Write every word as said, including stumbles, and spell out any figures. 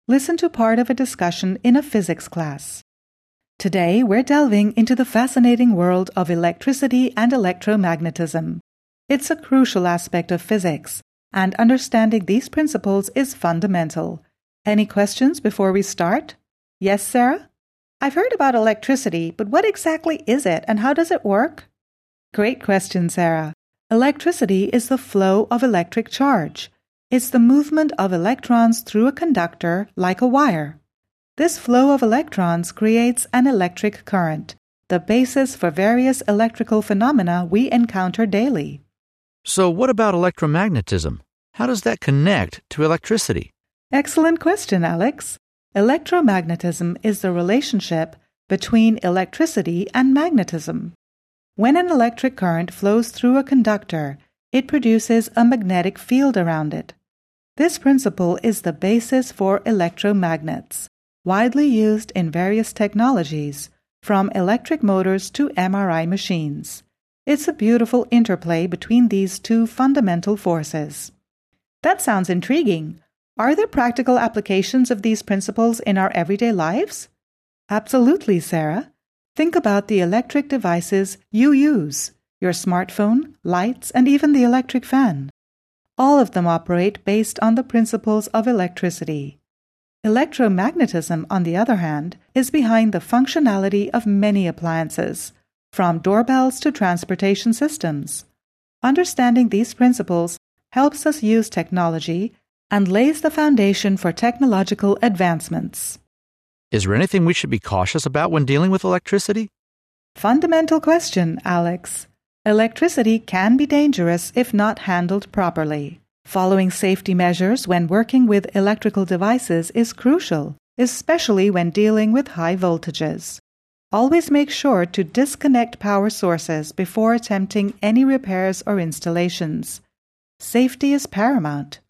Listen to part of a discussion in a physics class. Today, we're delving into the fascinating world of electricity and electromagnetism. It's a crucial aspect of physics, and understanding these principles is fundamental. Any questions before we start? Yes, Sarah? I've heard about electricity, but what exactly is it and how does it work? Great question, Sarah. Electricity is the flow of electric charge. It's the movement of electrons through a conductor like a wire. This flow of electrons creates an electric current, the basis for various electrical phenomena we encounter daily. So what about electromagnetism? How does that connect to electricity? Excellent question, Alex. Electromagnetism is the relationship between electricity and magnetism. When an electric current flows through a conductor, it produces a magnetic field around it. This principle is the basis for electromagnets, widely used in various technologies, from electric motors to M R I machines. It's a beautiful interplay between these two fundamental forces. That sounds intriguing. Are there practical applications of these principles in our everyday lives? Absolutely, Sarah. Think about the electric devices you use, your smartphone, lights, and even the electric fan. All of them operate based on the principles of electricity. Electromagnetism, on the other hand, is behind the functionality of many appliances, from doorbells to transportation systems. Understanding these principles helps us use technology and lays the foundation for technological advancements. Is there anything we should be cautious about when dealing with electricity? Fundamental question, Alex. Electricity can be dangerous if not handled properly. Following safety measures when working with electrical devices is crucial, especially when dealing with high voltages. Always make sure to disconnect power sources before attempting any repairs or installations. Safety is paramount.